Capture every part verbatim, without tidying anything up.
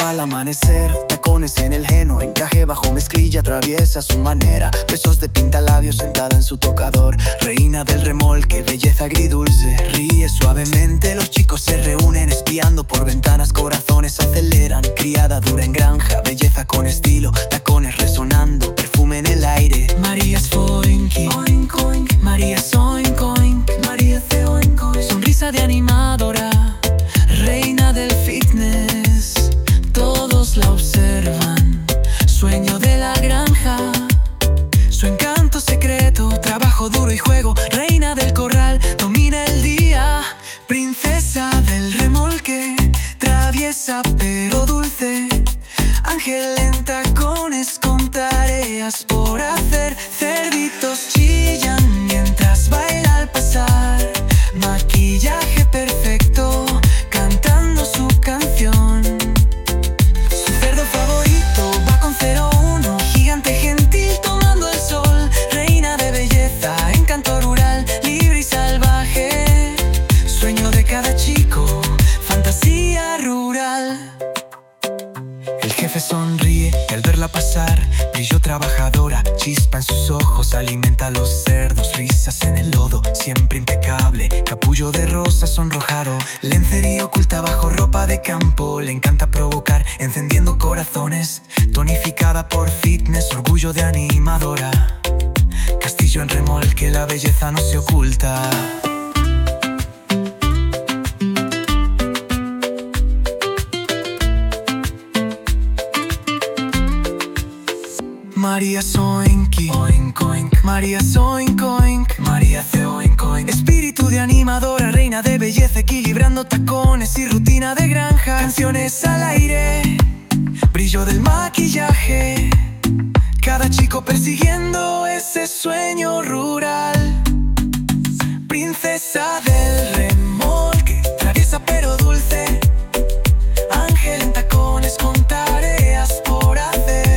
al amanecer, tacones en el heno, encaje bajo mezclilla, atraviesa su manera. Besos de pintalabios sentada en su tocador, reina del remolque, belleza agridulce. Ríe suavemente, los chicos se reúnen, espiando por ventanas, corazones aceleran. Criada dura en granja, belleza con estilo, tacones resonando, perfume en el aire. María es foinky, oink oink. María es oink oink. María hace oink oink. Sonrisa de animadora, reina del fitness, todos la observan. Sueño de la granja, su encanto secreto, trabajo duro y juego. Reina del corral, domina el día. Princesa del remolque, traviesa pero dulce. Ángel en tacones con tareas por hacer. Cerditos chillan mientras baila al pasar. Maquillaje perfecto, cantando su canción. Su cerdo favorito va con cero uno, gigante gentil tomando el sol. Reina de belleza, encanto rural, libre y salvaje. Sueño de cada chico, fantasía rural. El jefe sonríe al verla pasar, brillo trabajadora, chispa en sus ojos, alimenta a los cerdos. Risas en el lodo, siempre impecable, capullo de rosa sonrojado. Lencería oculta bajo ropa de campo, le encanta provocar, encendiendo corazones. Tonificada por fitness, orgullo de animadora. Castillo en remolque, la belleza no se oculta. María Soinky, oink oink. María Soink oink. María hace oink oink. Espíritu de animadora, reina de belleza, equilibrando tacones y rutina de granja. Canciones al aire, brillo del maquillaje, cada chico persiguiendo ese sueño rural. Princesa del remolque, traviesa pero dulce. Ángel en tacones con tareas por hacer.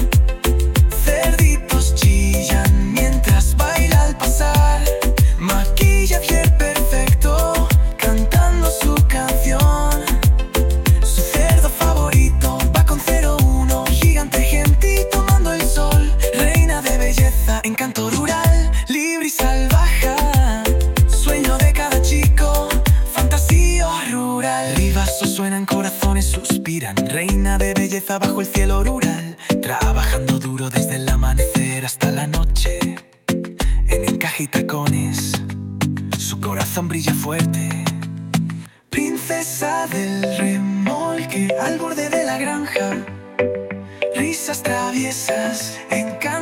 Encanto rural, libre y salvaje. Sueño de cada chico, fantasía rural. Ribazos suenan, corazones suspiran. Reina de belleza bajo el cielo rural, trabajando duro desde el amanecer hasta la noche. En encaje y tacones, su corazón brilla fuerte. Princesa del remolque, al borde de la granja. Risas traviesas, encaje